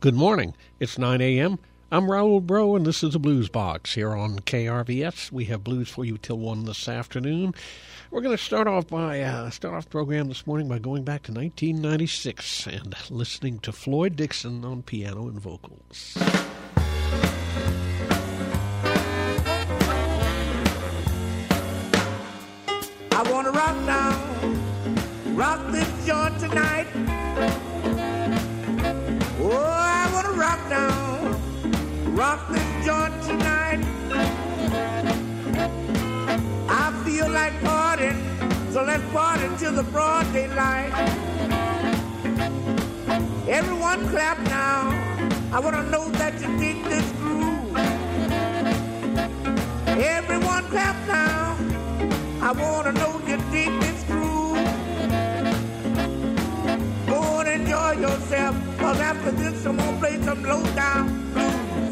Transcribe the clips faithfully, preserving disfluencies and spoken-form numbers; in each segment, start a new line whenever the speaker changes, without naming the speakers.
Good morning. It's nine a.m. I'm Raul Bro, and this is the Blues Box here on K R V S. We have blues for you till one this afternoon. We're going to start off by uh, start off the program this morning by going back to nineteen ninety-six and listening to Floyd Dixon on piano and vocals.
I want to rock now, rock this joint tonight. Oh, I want to rock now, rock this joint tonight. I feel like partying, so let's party till the broad daylight. Everyone clap now, I want to know that you dig this groove. Everyone clap now, I want to know you dig this groove. Go and enjoy yourself, cause after this I'm gonna play some low down blues.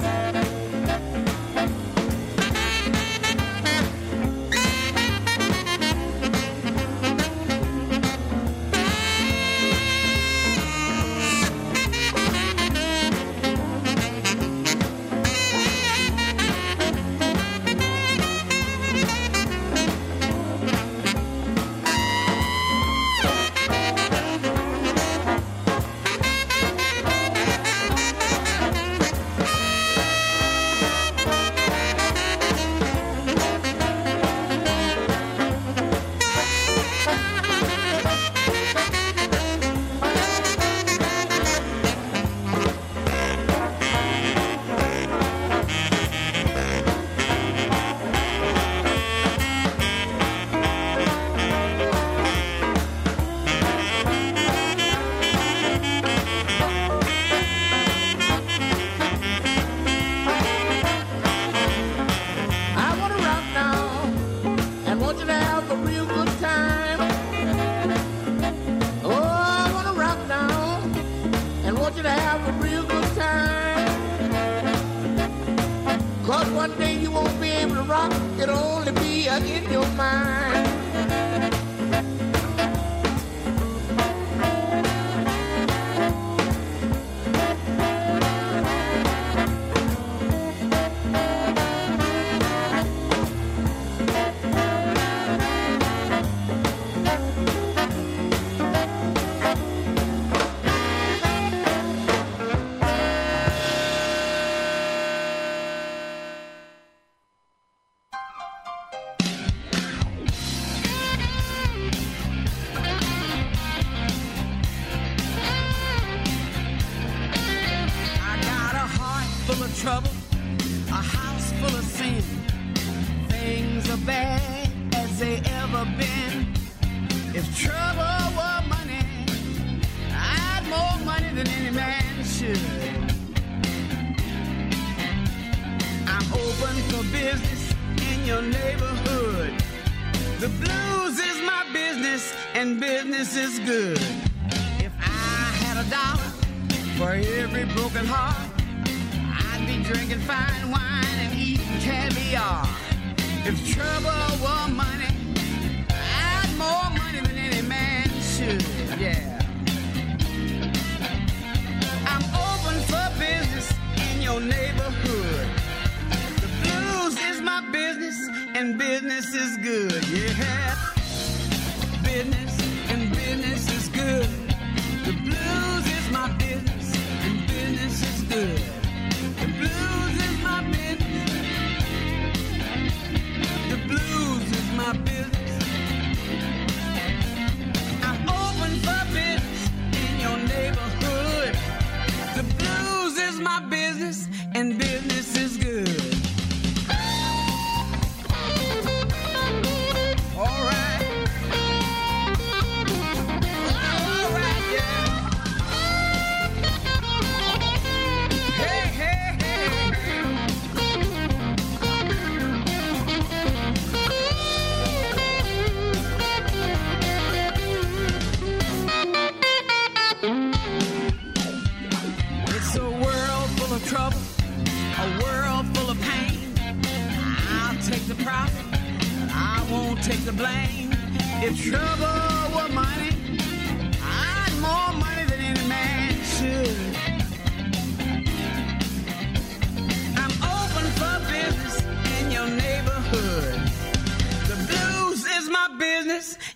If trouble were money, I'd more money than any man should.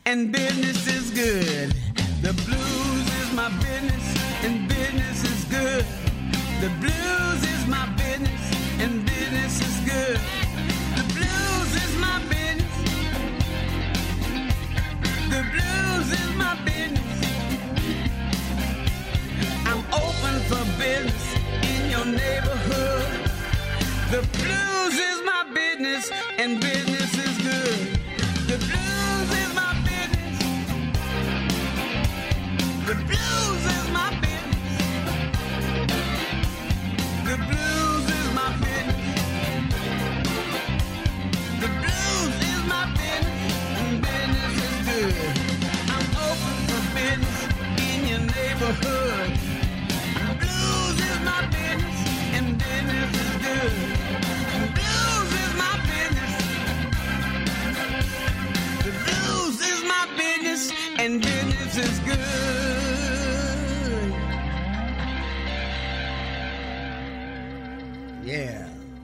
and business is good. The blues is my business, and business is good. The blues is my business, and business is good. The blues is my business. The blues is my business. I'm open for business in your neighborhood. The blues is my business, and business is good. The blues is my business. The blues is my business. The blues is my business. The blues is my business, and business is good. I'm open for business in your neighborhood. The blues is my business, and business is good. The blues is my business. The blues is my business, and business is good. Yeah.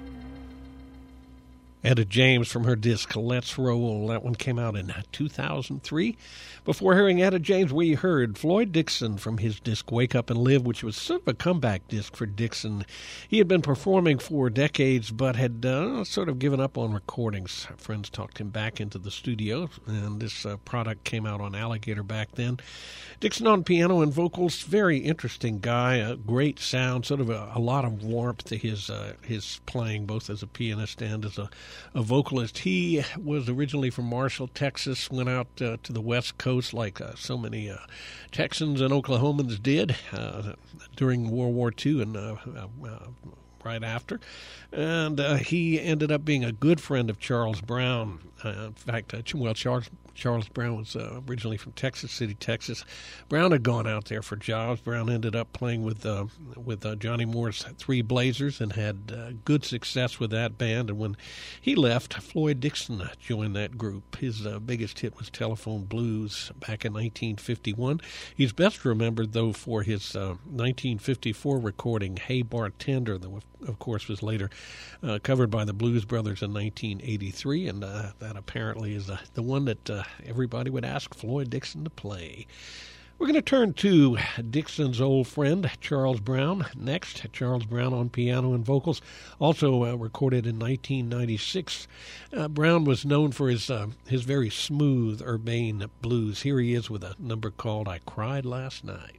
Etta James from her disc Let's Roll. That one came out in two thousand three. Before hearing Etta James, we heard Floyd Dixon from his disc Wake Up and Live, which was sort of a comeback disc for Dixon. He had been performing for decades, but had uh, sort of given up on recordings. Friends talked him back into the studio, and this uh, product came out on Alligator back then. Dixon on piano and vocals, very interesting guy, a great sound, sort of a, a lot of warmth to his uh, his playing, both as a pianist and as a, a vocalist. He was originally from Marshall, Texas, went out uh, to the West Coast like uh, so many uh, Texans and Oklahomans did uh, during World War Two and uh, uh, right after. And uh, he ended up being a good friend of Charles Brown. Uh, in fact, uh, well, Charles Charles Brown was uh, originally from Texas City, Texas. Brown had gone out there for jobs. Brown ended up playing with uh, with uh, Johnny Moore's Three Blazers and had uh, good success with that band. And when he left, Floyd Dixon joined that group. His uh, biggest hit was Telephone Blues back in nineteen fifty-one. He's best remembered, though, for his uh, nineteen fifty-four recording, Hey Bartender, that of course was later uh, covered by the Blues Brothers in nineteen eighty-three, and uh, that apparently is uh, the one that uh, everybody would ask Floyd Dixon to play. We're going to turn to Dixon's old friend, Charles Brown, next. Charles Brown on piano and vocals, also uh, recorded in nineteen ninety-six. Uh, Brown was known for his uh, his very smooth, urbane blues. Here he is with a number called I Cried Last Night.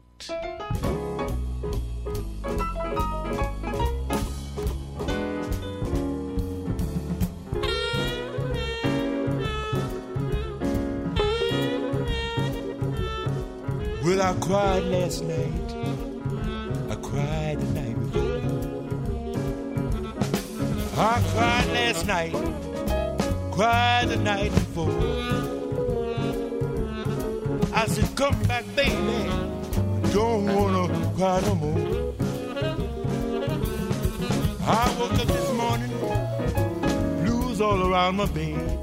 Well, I cried last night, I cried the night before. I cried last night, cried the night before. I said, come back, baby, don't wanna cry no more. I woke up this morning, blues all around my bed.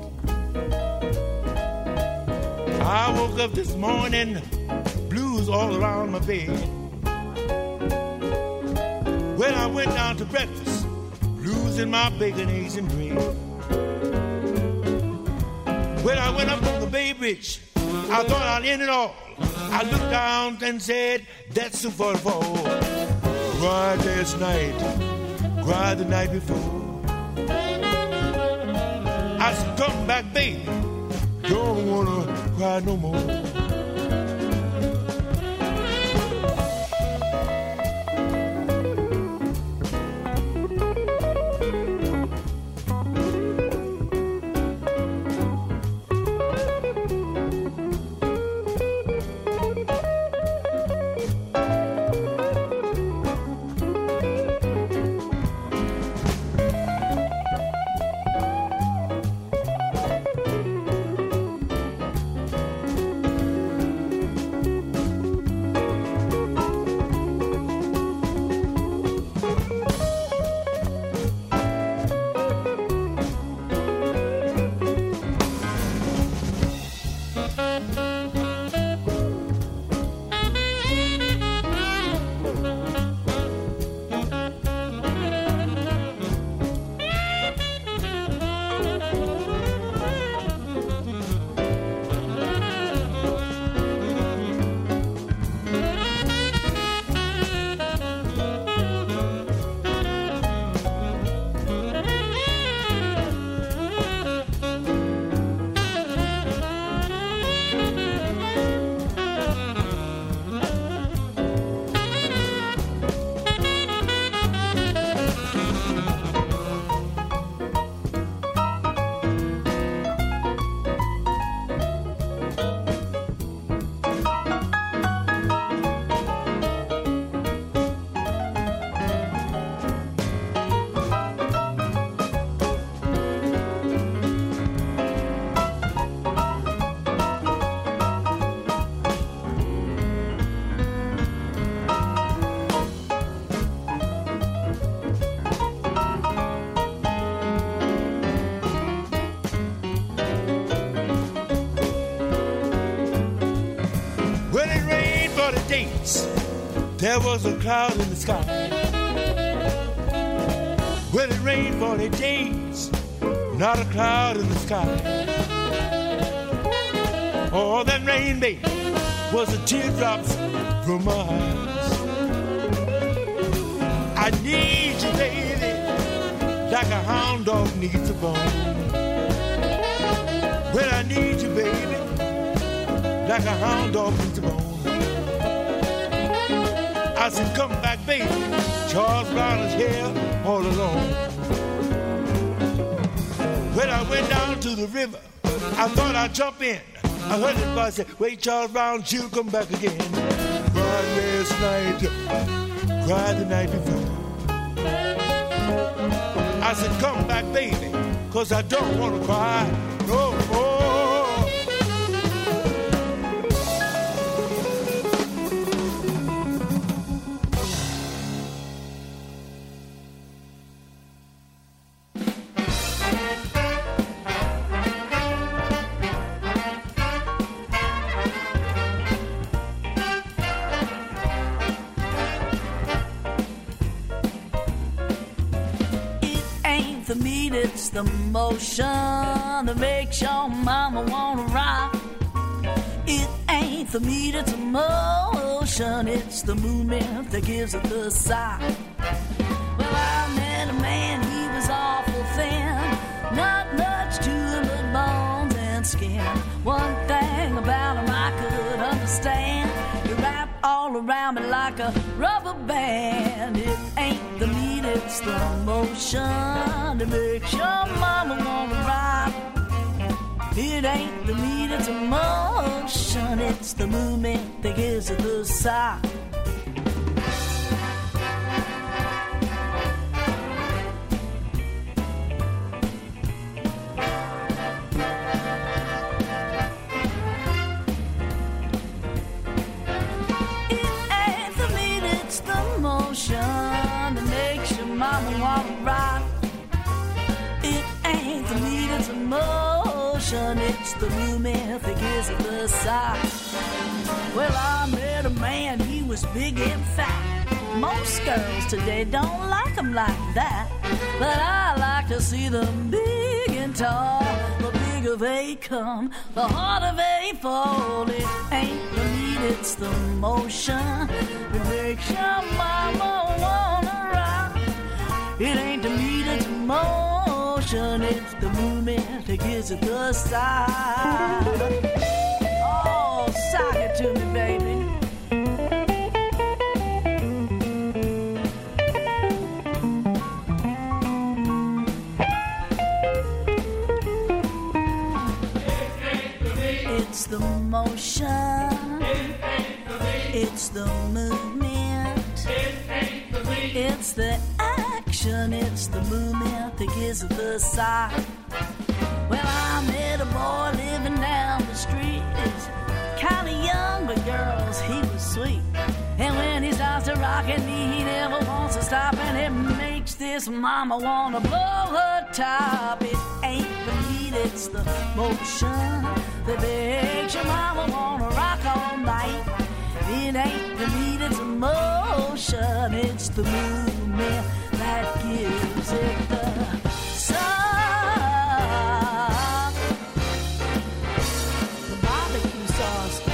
I woke up this morning, blues all around my bed. When I went down to breakfast, blues in my bacon, eggs, and bread. When I went up on the Bay Bridge, I thought I'd end it all. I looked down and said, that's too far to fall. Cried last night, cried the night before. I said, come back, baby, don't wanna cry no more. there was a cloud in the sky. Well, it rained forty days, not a cloud in the sky. Oh, that rain, baby, was the teardrops from my eyes. I need you, baby, like a hound dog needs a bone. Well, I need you, baby, like a hound dog needs a bone. I said, come back, baby. Charles Brown is here all alone. When I went down to the river, I thought I'd jump in. I heard the voice say, wait, Charles Brown, she'll come back again. Cried last night, cried the night before. I said, come back, baby, cause I don't want to cry no more.
It's the motion that makes your mama wanna rock. It ain't the meat, it's emotion. It's the movement that gives it the sign. Well, I met a man, he was awful thin. Not much to him but bones and skin. One thing about him I could understand. He wrapped all around me like a rubber band. It ain't the meat, it's the motion that makes your mama wanna ride. It ain't the meat, it's emotion. It's the movement that gives it the sigh. That makes your mama wanna rock. It ain't the meat, it's emotion. It's the movement that gives it the sigh. Well, I met a man, he was big and fat. Most girls today don't like him like that, but I like to see them big and tall. The bigger they come, the harder they fall. It ain't the meat, it's the motion that makes your mama wanna rock. It ain't the meat, it's motion. It's the movement that gives it the sigh. Oh, sock it to me, baby. It's the motion. It's the movement. It's the action. It's the movement that gives it the sigh. Well, I met a boy living down the street. He's kind of young, but girls, he was sweet. And when he starts to rockin' me, he never wants to stop. And it makes this mama wanna blow her top. It ain't the meat, it's the motion that makes your mama wanna rock all night. It ain't the meat, it's emotion. It's the movement that gives it the sigh. The barbecue sauce.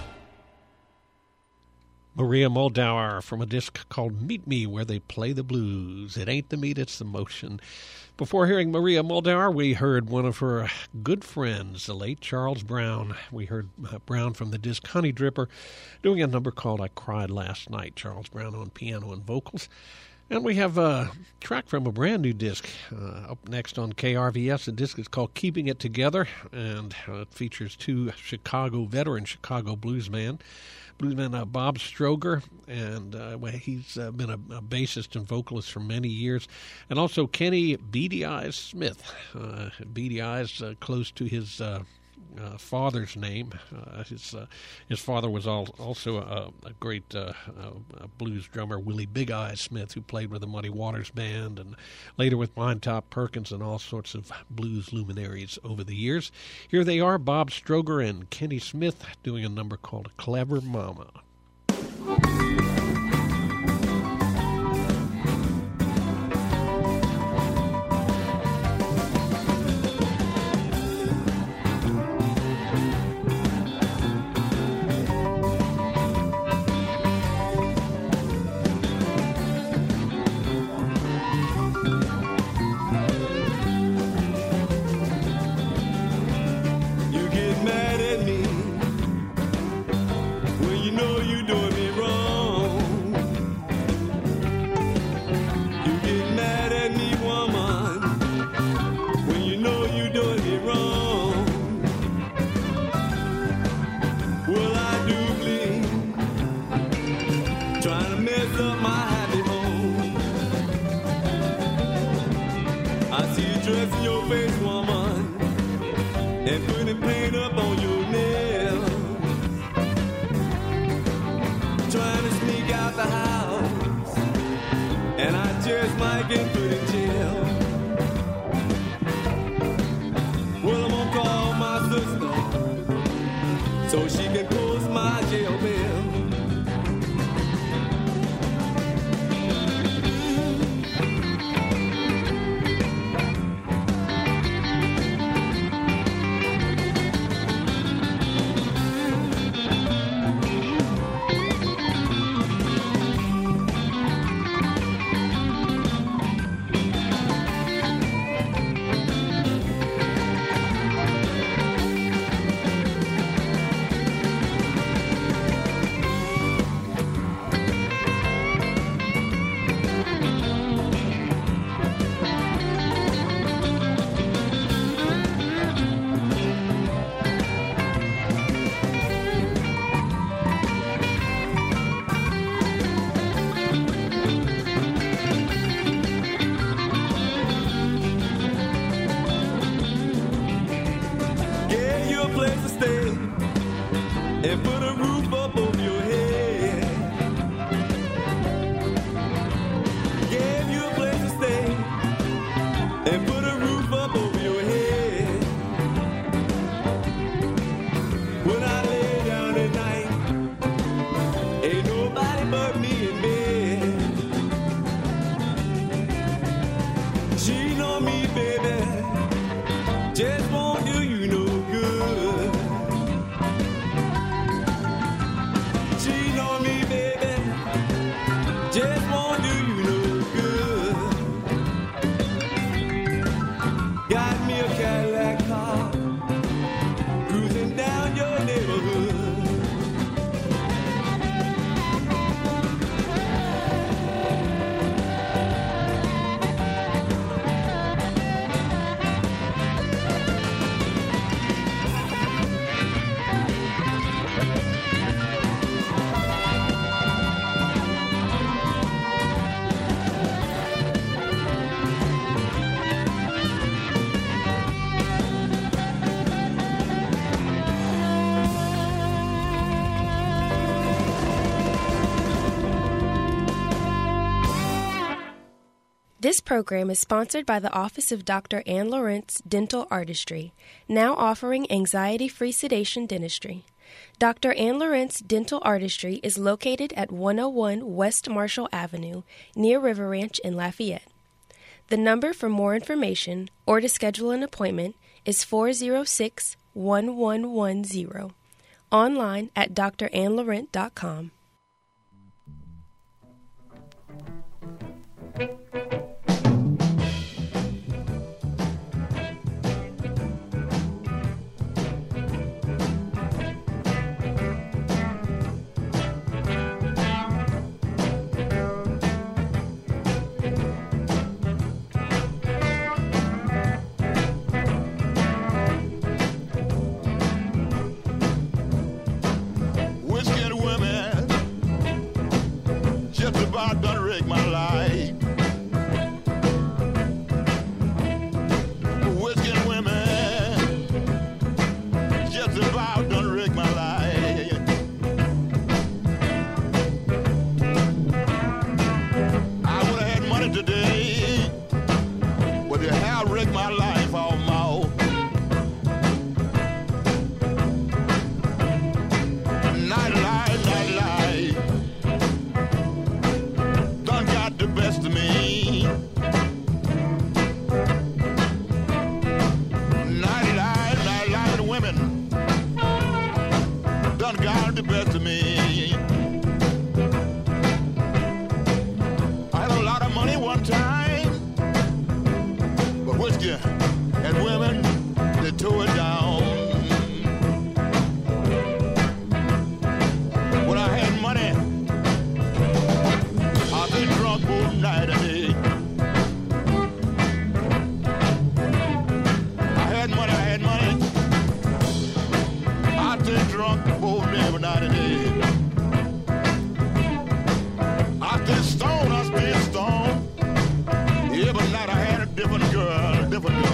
Maria Muldaur from a disc called Meet Me, where they play the blues. It ain't the meat, it's the motion. Before hearing Maria Muldaur, we heard one of her good friends, the late Charles Brown. We heard uh, Brown from the disc Honey Dripper doing a number called I Cried Last Night. Charles Brown on piano and vocals. And we have a track from a brand new disc uh, up next on K R V S. The disc is called Keeping It Together, and uh, it features two Chicago veteran Chicago bluesmen. Bluesman uh, Bob Stroger, and uh, well, he's uh, been a, a bassist and vocalist for many years, and also Kenny Beady Eyes Smith. Uh, Beady Eyes, uh, close to his uh, uh, father's name. Uh, his uh, his father was all, also a, a great uh, uh, blues drummer, Willie Big Eyes Smith, who played with the Muddy Waters Band and later with Pinetop Perkins and all sorts of blues luminaries over the years. Here they are, Bob Stroger and Kenny Smith, doing a number called Clever Mama.
dressing your face, woman, and putting paint up on your nails. Trying to sneak out the house, and I just might get put in jail. Well, I'm gonna call my sister so she can post my jail bill. And put a roof up over your head. Gave you a place to stay and put a roof up over your head. When I lay down at night, ain't nobody but me in bed. She know me, baby, just won't do you no good. She know me, baby, just won't do you no good. Got me a Cadillac car, cruising down your neighborhood.
This program is sponsored by the Office of Doctor Ann Lawrence Dental Artistry, now offering anxiety-free sedation dentistry. Doctor Ann Lawrence Dental Artistry is located at one oh one West Marshall Avenue, near River Ranch in Lafayette. The number for more information or to schedule an appointment is four oh six, one one one zero. Online at d r ann laurent dot com.
About done rig my life. Whiskey and women just about done rig my life. I would have had money today, but they have rigged my life almost. Night life, night life. The best of me. ninety-nine, ninety-nine women done got the best of me. I had a lot of money one time, but whiskey and women, they tore it down. When I had money, I've been drunk all night and day. I had money, I had money. I've been drunk all every night and day. I stayed stoned, I stayed stoned. Every night I had a different girl, a different girl.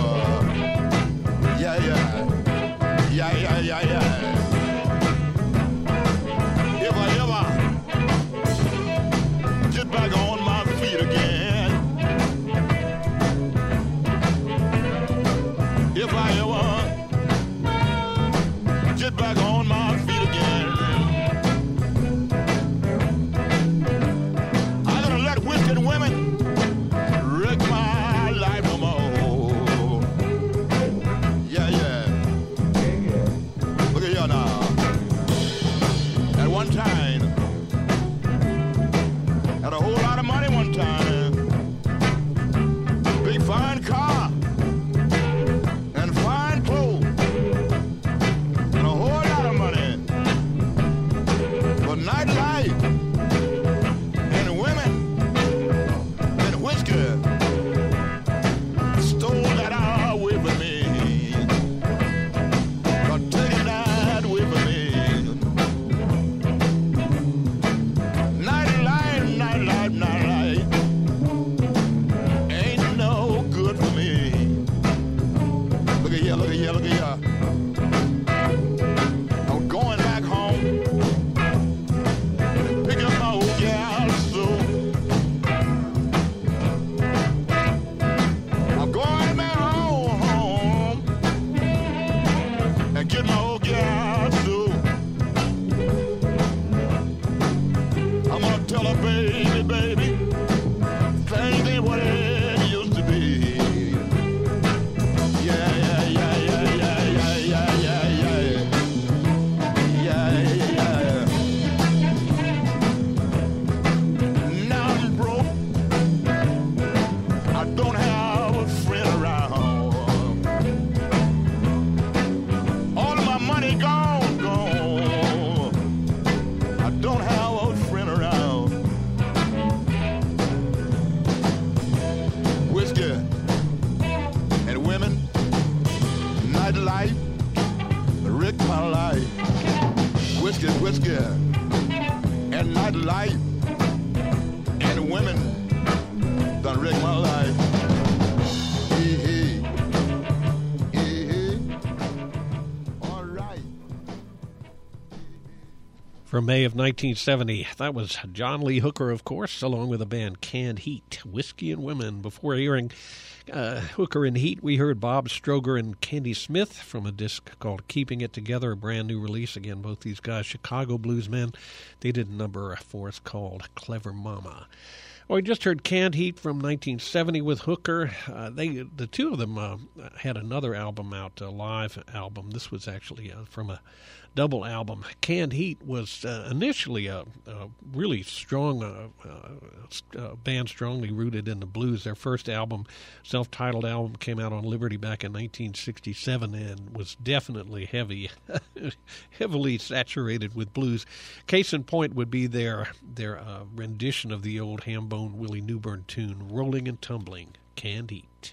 from May of nineteen seventy. That was John Lee Hooker, of course, along with the band Canned Heat, Whiskey and Women. Before hearing uh, Hooker and Heat, we heard Bob Stroger and Candy Smith from a disc called Keeping It Together, a brand new release. Again, both these guys, Chicago bluesmen. They did a number for us called Clever Mama. Well, we just heard Canned Heat from nineteen seventy with Hooker. Uh, they, the two of them uh, had another album out, a live album. This was actually uh, from a double album. Canned Heat was uh, initially a, a really strong uh, uh, uh, band, strongly rooted in the blues. Their first album, self-titled album, came out on Liberty back in nineteen sixty-seven and was definitely heavy, heavily saturated with blues. Case in point would be their their uh, rendition of the old Hambone Willie Newburn tune, Rolling and Tumbling, Canned Heat.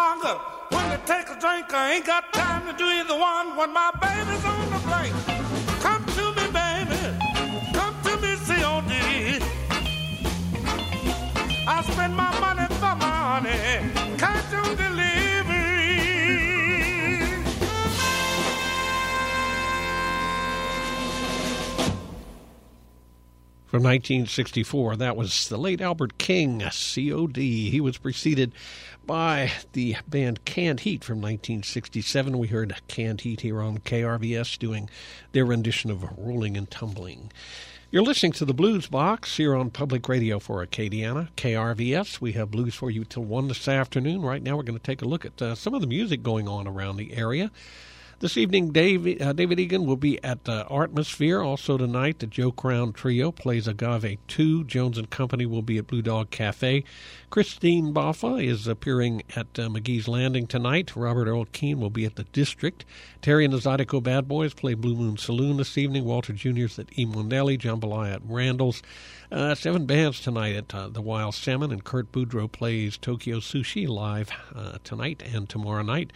longer. When to take a drink, I ain't got time to do either one. When my baby's on the brink, come to me, baby. Come to me, C O D. I spend my money for my honey. Can't do delivery.
From nineteen sixty-four, that was the late Albert King, C O D. He was preceded by the band Canned Heat from nineteen sixty-seven. We heard Canned Heat here on K R V S doing their rendition of Rolling and Tumbling. You're listening to the Blues Box here on Public Radio for Acadiana, K R V S. We have blues for you till one this afternoon. Right now we're going to take a look at uh, some of the music going on around the area. This evening, Dave, uh, David Egan will be at uh, Artmosphere. Also tonight, the Joe Crown Trio plays Agave two. Jones and Company will be at Blue Dog Cafe. Christine Baffa is appearing at uh, McGee's Landing tonight. Robert Earl Keane will be at the District. Terry and the Zydeco Bad Boys play Blue Moon Saloon this evening. Walter Junior's at E. Monelli. Jambalaya at Randall's. Uh, seven bands tonight at uh, the Wild Salmon, and Kurt Boudreau plays Tokyo Sushi live uh, tonight and tomorrow night.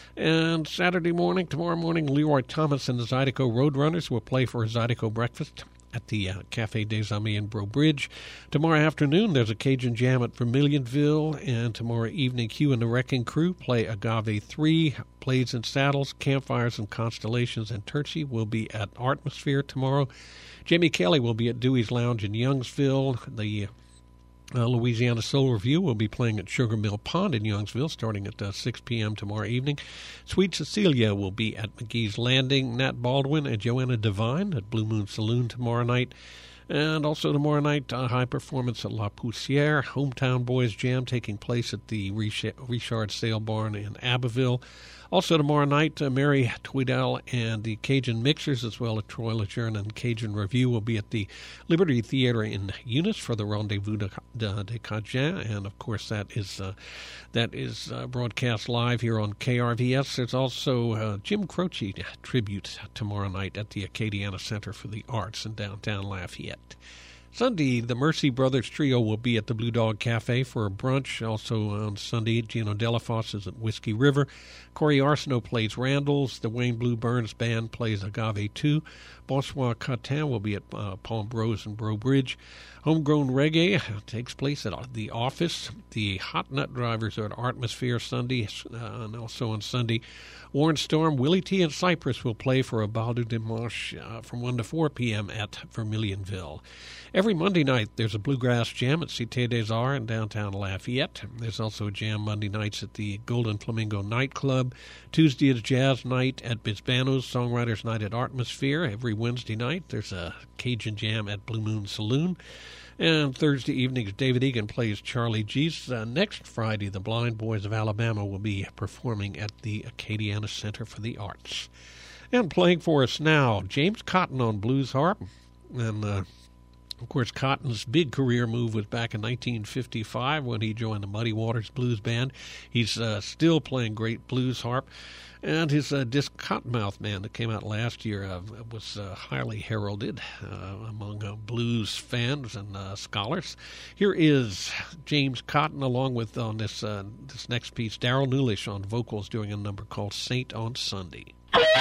And Saturday morning, tomorrow morning, Leroy Thomas and the Zydeco Roadrunners will play for a Zydeco breakfast at the uh, Café des Amis in Breaux Bridge. Tomorrow afternoon, there's a Cajun Jam at Vermilionville, and tomorrow evening, Hugh and the Wrecking Crew play Agave three. Blades and Saddles, Campfires and Constellations, and Turchy will be at Artmosphere tomorrow. Jamie Kelly will be at Dewey's Lounge in Youngsville. The Uh, Louisiana Soul Review will be playing at Sugar Mill Pond in Youngsville starting at uh, six p.m. tomorrow evening. Sweet Cecilia will be at McGee's Landing. Nat Baldwin and Joanna Devine at Blue Moon Saloon tomorrow night. And also tomorrow night, uh, high performance at La Poussière. Hometown Boys Jam taking place at the Richard Sale Barn in Abbeville. Also tomorrow night, uh, Mary Tweedell and the Cajun Mixers, as well as Troy Lejeune and Cajun Review, will be at the Liberty Theater in Eunice for the Rendezvous de, de, de Cajun. And, of course, that is uh, that is uh, broadcast live here on K R V S. There's also uh, Jim Croce tribute tomorrow night at the Acadiana Center for the Arts in downtown Lafayette. Sunday, the Mercy Brothers Trio will be at the Blue Dog Cafe for a brunch. Also on Sunday, Gino Delafosse is at Whiskey River. Corey Arsenault plays Randall's. The Wayne Blue Burns Band plays Agave two. Bonsoir Catin will be at uh, Palm Bros and Breaux Bridge. Homegrown Reggae takes place at The Office. The Hot Nut Drivers are at Artmosphere Sunday, uh, and also on Sunday, Warren Storm, Willie T. and Cypress will play for a Bal du Dimanche uh, from one to four p.m. at Vermilionville. Every Monday night, there's a Bluegrass Jam at Cité des Arts in downtown Lafayette. There's also a jam Monday nights at the Golden Flamingo Nightclub. Tuesday is Jazz Night at Bisbano's, Songwriters Night at Artmosphere. Every Wednesday night, there's a Cajun Jam at Blue Moon Saloon. And Thursday evenings, David Egan plays Charlie G's. Uh, next Friday, the Blind Boys of Alabama will be performing at the Acadiana Center for the Arts. And playing for us now, James Cotton on blues harp. And, uh, of course, Cotton's big career move was back in nineteen fifty-five when he joined the Muddy Waters Blues Band. He's uh, still playing great blues harp. And his uh, disc Cottonmouth Man that came out last year uh, was uh, highly heralded uh, among uh, blues fans and uh, scholars. Here is James Cotton along with, on this uh, this next piece, Darrell Nulish on vocals doing a number called Saint on Sunday.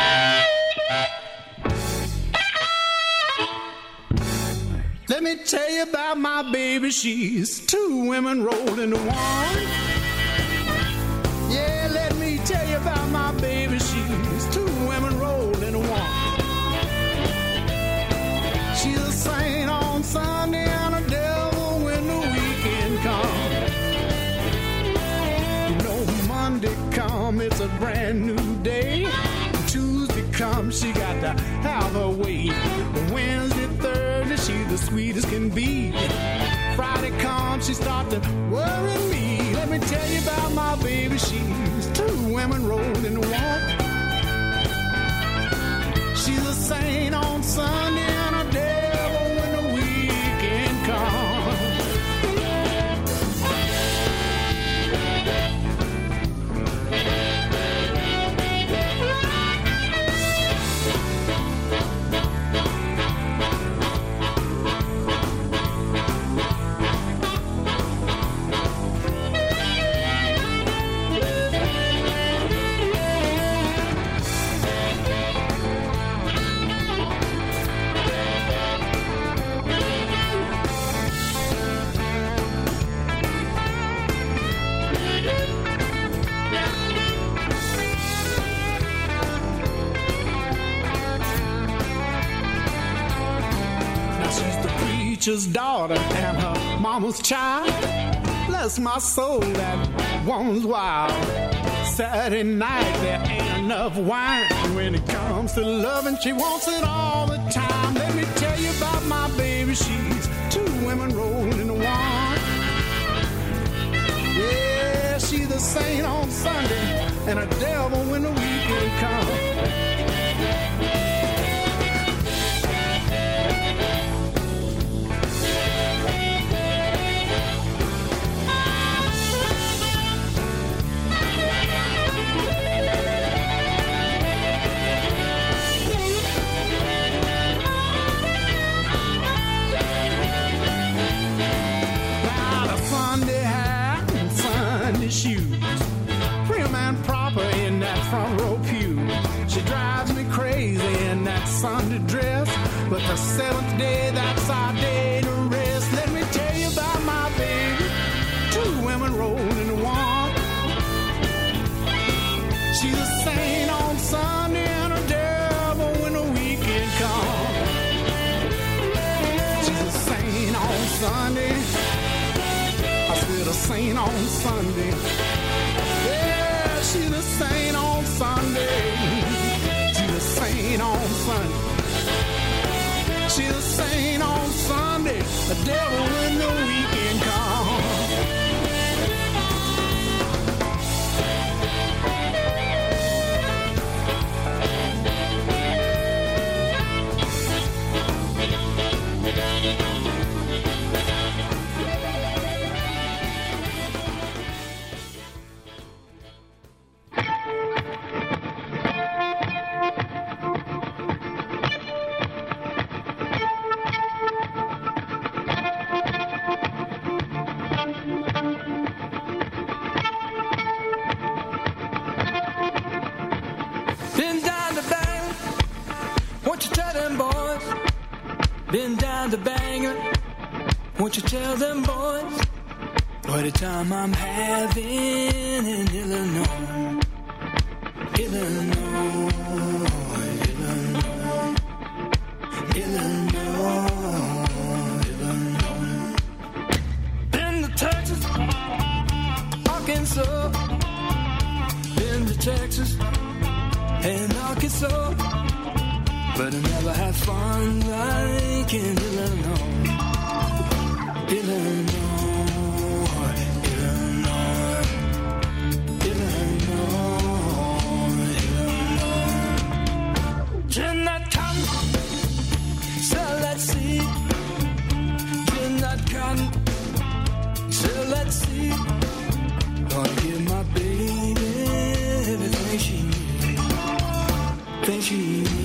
Let me tell you about my baby, she's two women rolled into one. Yeah, let me tell you about my baby, she's two women rolled into one. She's a saint on Sunday and a devil when the weekend comes. You know, Monday come, it's a brand new day. Tuesday comes, she got to have her way. Wednesday, Thursday, she's the sweetest can be. Friday comes, she start to worry me. Let me tell you about my baby, she's two women rolled into one. She's a saint on Sunday and a devil when the weekend comes.
preacher's daughter and her mama's child. Bless my soul, that woman's wild. Saturday night, there ain't enough wine. When it comes to loving, she wants it all the time. Let me tell you about my baby, she's two women rolled into one. Yeah, she's a saint on Sunday and a devil when the weekend comes. Shoes, prim and proper in that front row pew. She drives me crazy in that Sunday dress, but the seventh day, that's our day to rest. Let me tell you about my baby, two women rolled into one. She's a saint on Sunday and a devil when the weekend comes. She's a saint on Sunday, I said a saint on Sunday. Yeah, she's a saint on Sunday. She's a saint on Sunday. She's a saint on Sunday. The devil when the weekend comes.
Been down to Bangor, won't you tell them boys what a time I'm having in Illinois, Illinois, Illinois, Illinois, Illinois. Been to Texas, Arkansas, been to Texas and Arkansas, but I never had fun like in Illinois, Illinois, Illinois, Illinois, Illinois. Gin that cotton, sell that seed. Gin that cotton, sell that seed. Gonna give my baby everything she needs, everything she needs.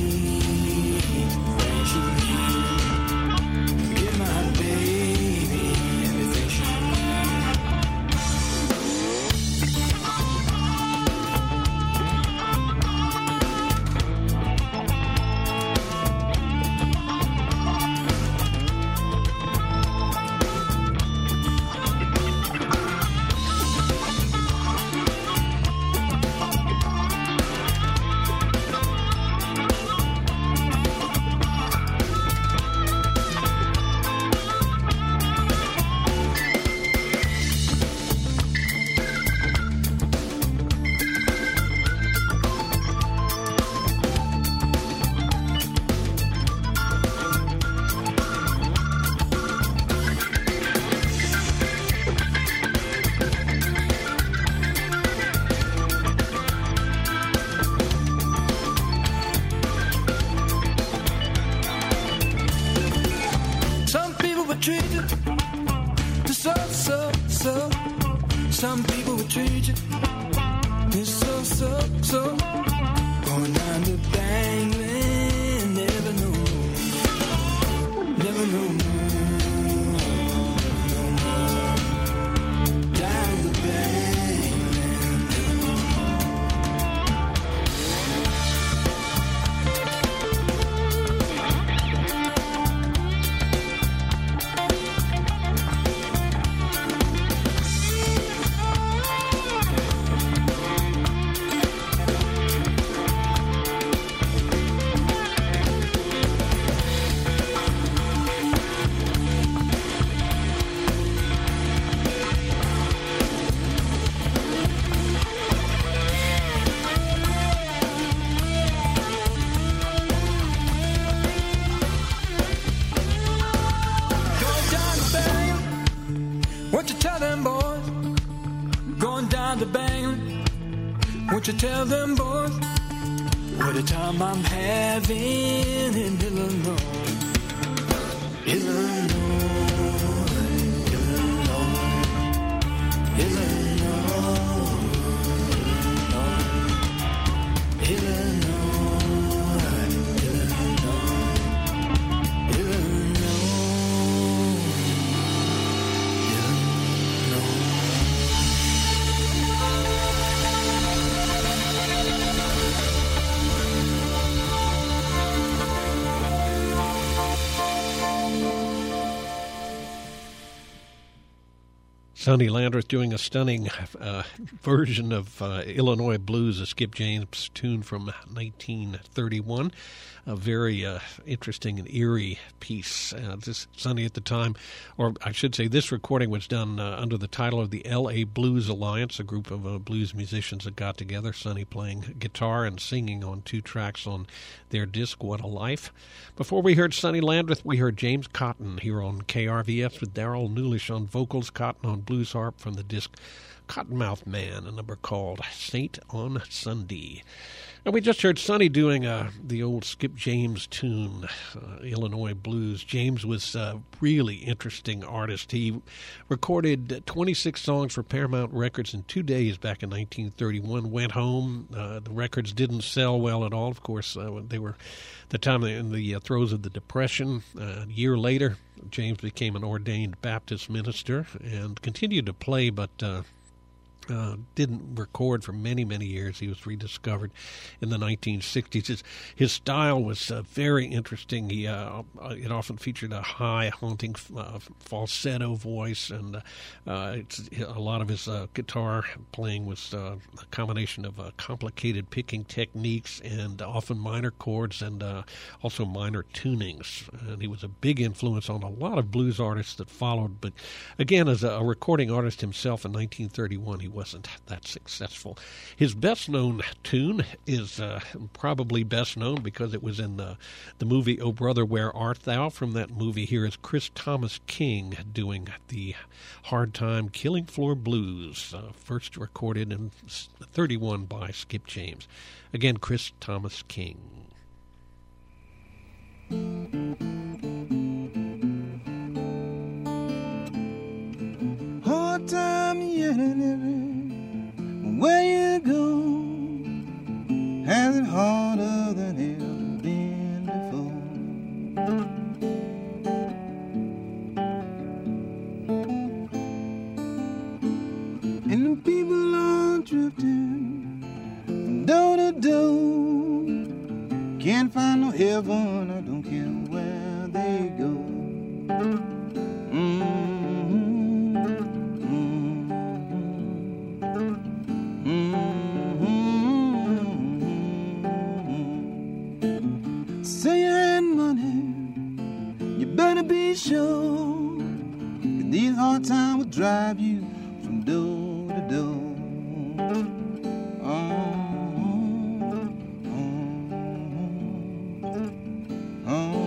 Some people would treat you it's so, so, so. Going down to Bangland, never know, never know more, no more. Down to Bangland, never know Won't you tell them boys going down to Bangor? Won't you tell them boys what a time I'm having in Illinois? Illinois, Illinois, Illinois, Illinois, Illinois.
Sonny Landreth doing a stunning uh, version of uh, Illinois Blues, a Skip James tune from nineteen thirty-one. A very uh, interesting and eerie piece. Uh, this Sonny at the time, or I should say this recording was done uh, under the title of the L A Blues Alliance, a group of uh, blues musicians that got together, Sonny playing guitar and singing on two tracks on their disc, What a Life. Before we heard Sonny Landreth, we heard James Cotton here on K R V S with Darrell Nulish on vocals, Cotton on blues harp from the disc Cottonmouth Man, a number called Saint on Sunday. And we just heard Sonny doing uh, the old Skip James tune, uh, Illinois Blues. James was a really interesting artist. He recorded twenty-six songs for Paramount Records in two days back in nineteen thirty-one, went home. Uh, the records didn't sell well at all. Of course, uh, they were the time in the uh, throes of the Depression. Uh, a year later, James became an ordained Baptist minister and continued to play, but Uh, Uh, didn't record for many, many years. He was rediscovered in the nineteen sixties. His, his style was uh, very interesting. He uh, it often featured a high, haunting uh, falsetto voice, and uh, uh, it's, a lot of his uh, guitar playing was uh, a combination of uh, complicated picking techniques and often minor chords and uh, also minor tunings. And he was a big influence on a lot of blues artists that followed. But again, as a, a recording artist himself in nineteen thirty-one, he wasn't that successful. His best-known tune is uh, probably best known because it was in the, the movie Oh Brother, Where Art Thou? From that movie, here is Chris Thomas King doing the Hard Time Killing Floor Blues, uh, first recorded in thirty-one by Skip James. Again, Chris Thomas King.
Hard time, yeah, where you go, has it harder than ever been before. And the people are drifting from door to door, can't find no heaven, I don't care where they go. Mm. Say you had money, you better be sure that these hard times will drive you from door to door. Oh, oh, oh,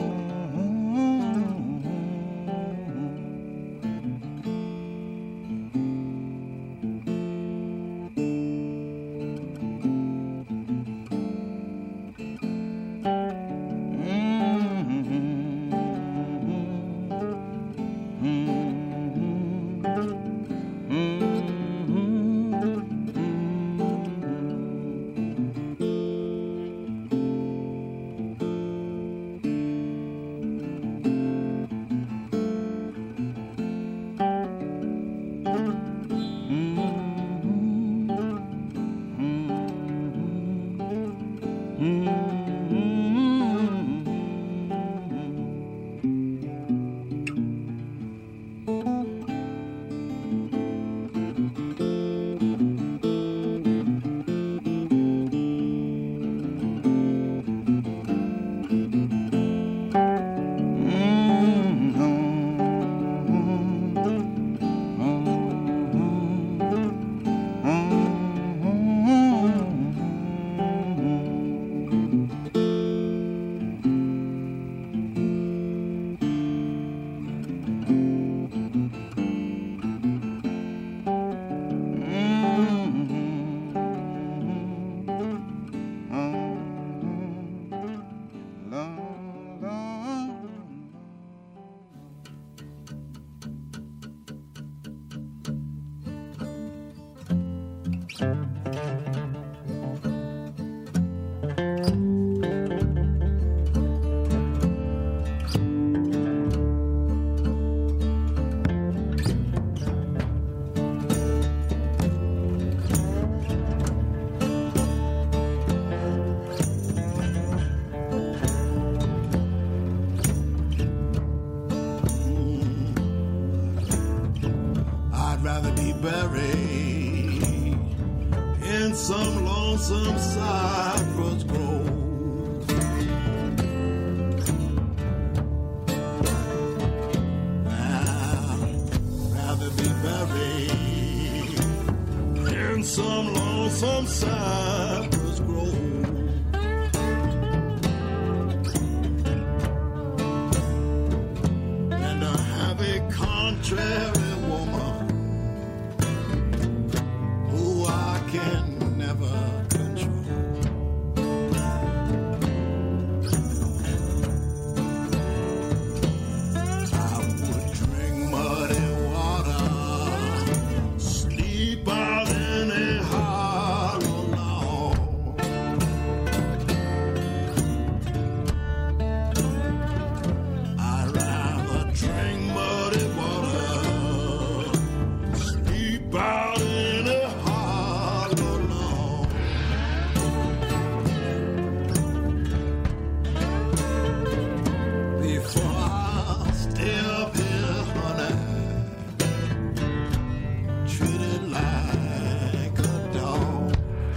lonesome cypress grove. I'd rather be buried in some lonesome cypress grove. And to have a contrary woman who I can never control. I would drink muddy water, sleep out in a hollow log. I'd rather drink muddy water, sleep out in a hollow log. Before I stay up here, honey, treated like a dog.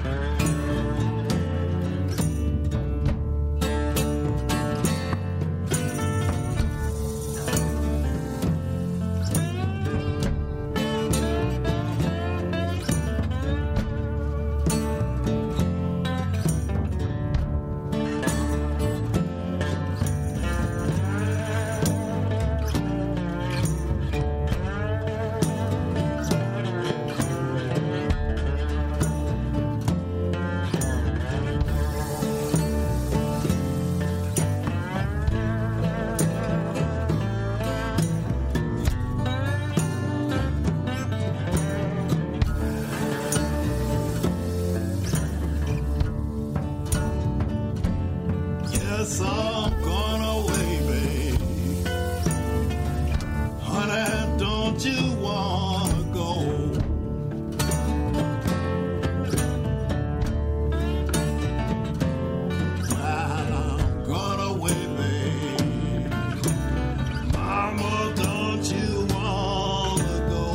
Yes, I'm gone away, babe. Honey, don't you wanna go? I'm gone away, babe. Mama, don't you wanna go?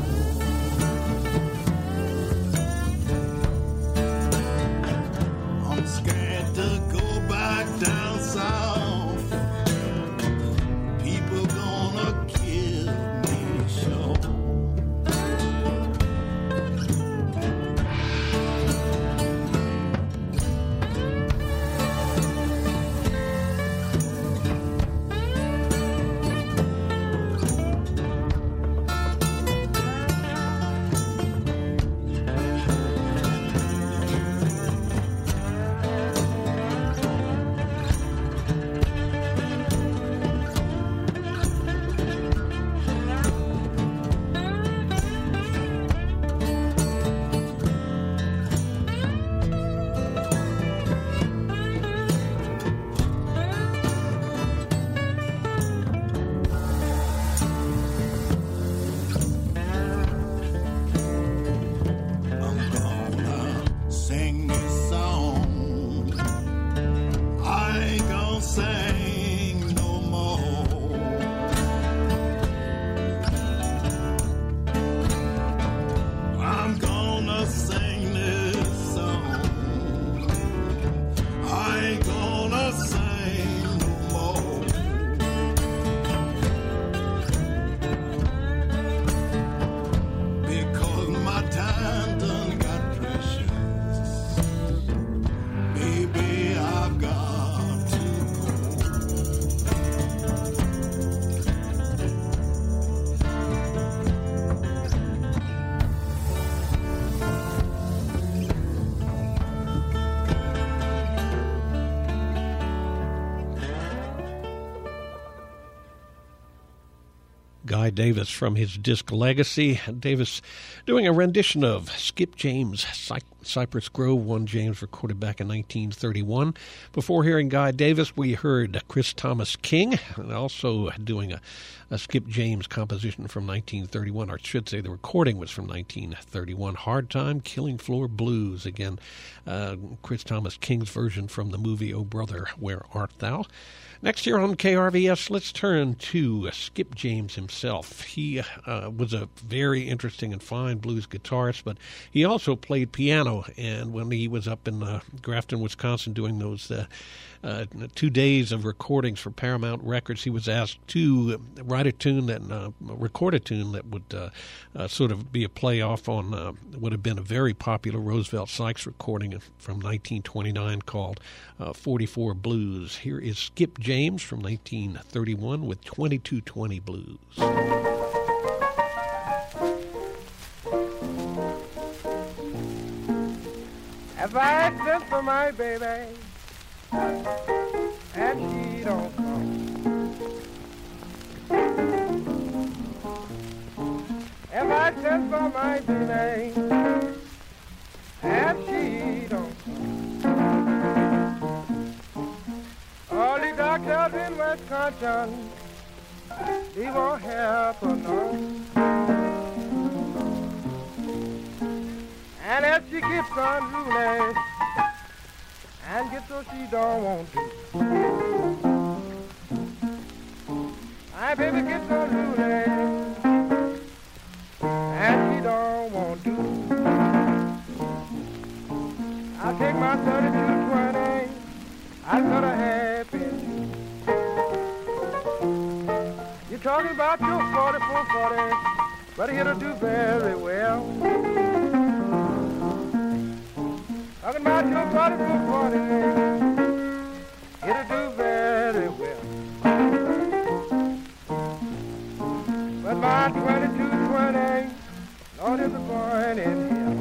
I'm scared to go back down south. People gonna kill me, sure. I'm gonna sing this song. I ain't gonna sing no more. I'm gonna sing this song. I ain't gonna sing no more. Because my time done got precious. Baby, I've got to
Guy Davis from his disc Legacy. Davis doing a rendition of Skip James, Cy- Cypress Grove, one James recorded back in nineteen thirty-one. Before hearing Guy Davis, we heard Chris Thomas King, and also doing a, a Skip James composition from nineteen thirty-one, or I should say the recording was from nineteen thirty-one, Hard Time, Killing Floor Blues. Again, uh, Chris Thomas King's version from the movie Oh Brother, Where Art Thou? Next year on K R V S, let's turn to Skip James himself. He uh, was a very interesting and fine blues guitarist, but he also played piano ago, and when he was up in uh, Grafton, Wisconsin, doing those uh, uh, two days of recordings for Paramount Records, he was asked to write a tune that uh, record a tune that would uh, uh, sort of be a play off on uh, would have been a very popular Roosevelt Sykes recording from nineteen twenty-nine called uh, forty-four Blues. Here is Skip James from nineteen thirty-one with twenty-two twenty Blues.
If I sent for my baby and she don't come, if I sent for my baby and she don't come, all the doctors in Wisconsin, he won't help her no. And if she keeps on ruling and gets what she don't want to, my baby gets on ruling and she don't want to, I'll take my thirty-two twenty, I'll cut her happy. You're talking about your forty-four forty, but it'll do very well. Talking about your forty-four forty, it'll do very well. But my twenty-two twenty, Lord, is a born in hell.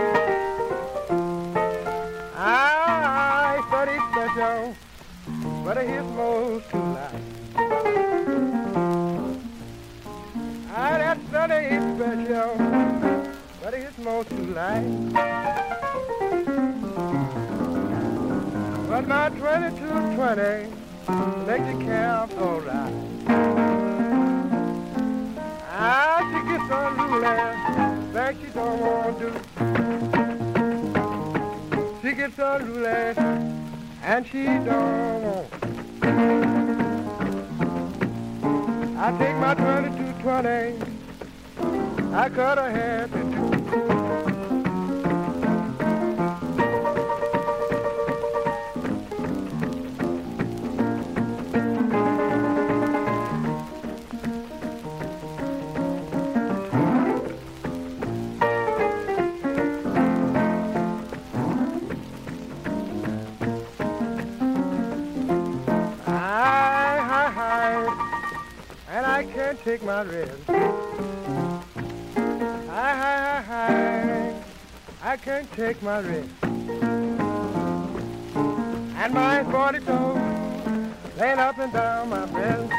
I study special, but his most too light. I that study special, but his most too light. But my twenty-two twenty makes the calf all right. Ah, she gets on ruling, like she don't want to. She gets on ruling, and she don't want to. I take my twenty-two twenty, I cut her happy too. Take my rest. Hi, hi, hi, hi. I can't take my rest. And my forty toes laying up and down my breast.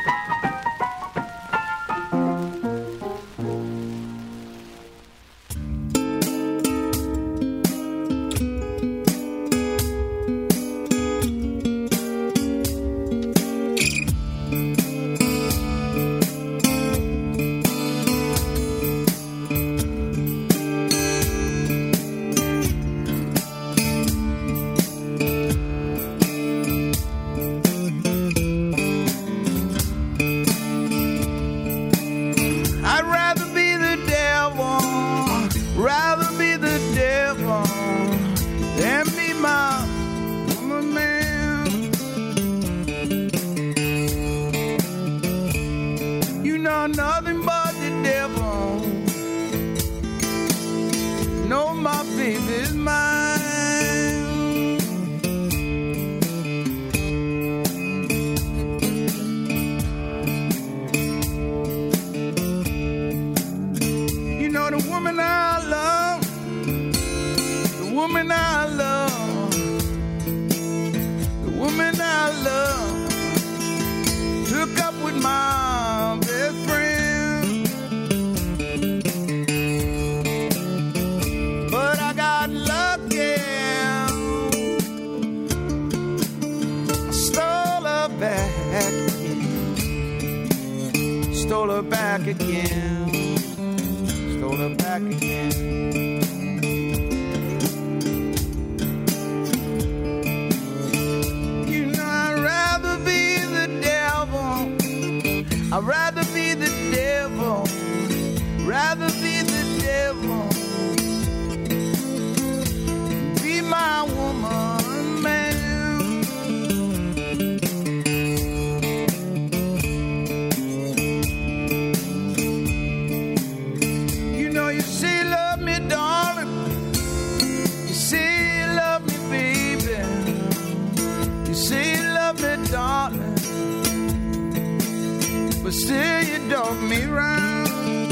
but still you dog me round.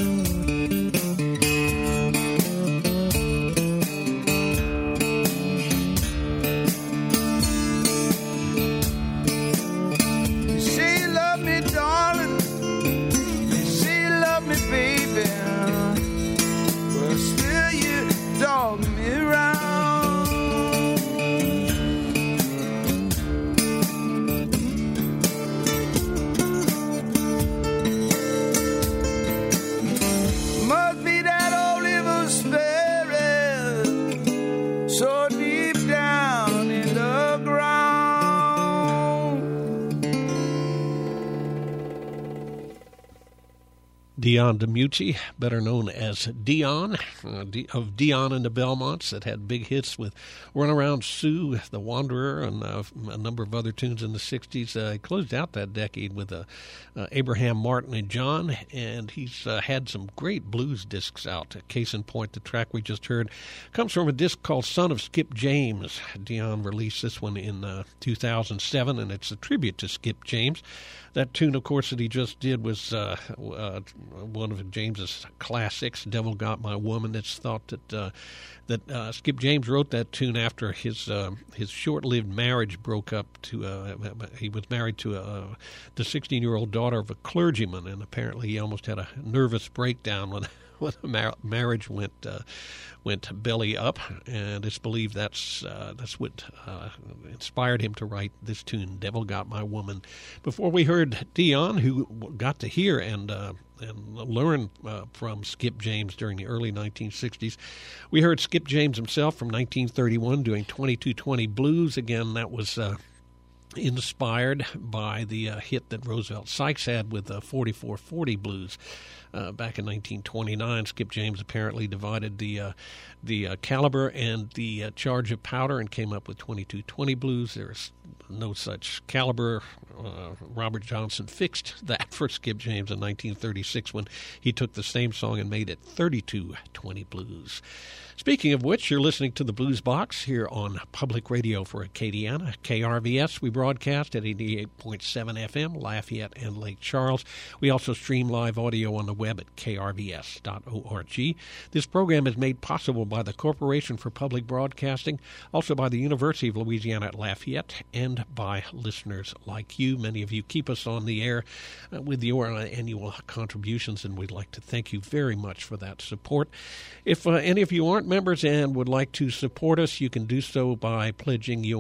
You say you love me, darling. You say you love me, baby. But still you dog me round. Must be that old evil spirit so deep down in the ground.
Dion DiMucci, better known as Dion, uh, D- of Dion and the Belmonts, that had big hits with Run Around Sue, The Wanderer, and uh, a number of other tunes in the sixties. Uh, he closed out that decade with uh, uh, Abraham Martin and John, and he's uh, had some great blues discs out. Case in point, the track we just heard comes from a disc called Son of Skip James. Dion released this one in uh, two thousand seven, and it's a tribute to Skip James. That tune, of course, that he just did was uh, uh, one of James's classics, Devil Got My Woman. It's thought that uh, that uh, Skip James wrote that tune after his uh, his short-lived marriage broke up. To uh, he was married to a, the sixteen-year-old daughter of a clergyman, and apparently he almost had a nervous breakdown when when the mar- marriage went uh, went belly up, and it's believed that's uh, that's what uh, inspired him to write this tune, "Devil Got My Woman." Before we heard Dion, who got to hear and uh, and learn uh, from Skip James during the early nineteen sixties, we heard Skip James himself from nineteen thirty-one doing twenty-two twenty Blues. Again, that was Uh, inspired by the uh, hit that Roosevelt Sykes had with uh, forty-four forty Blues uh, back in nineteen twenty-nine. Skip James apparently divided the uh, the uh, caliber and the uh, charge of powder and came up with twenty-two twenty Blues. There's no such caliber. Uh, Robert Johnson fixed that for Skip James in nineteen thirty-six when he took the same song and made it thirty-two twenty Blues. Speaking of which, you're listening to the Blues Box here on Public Radio for Acadiana, K R V S. We broadcast at eighty-eight point seven F M, Lafayette and Lake Charles. We also stream live audio on the web at K R V S dot org. This program is made possible by the Corporation for Public Broadcasting, also by the University of Louisiana at Lafayette, and by listeners like you. Many of you keep us on the air uh, with your uh, annual contributions, and we'd like to thank you very much for that support. If uh, any of you aren't members and would like to support us, you can do so by pledging your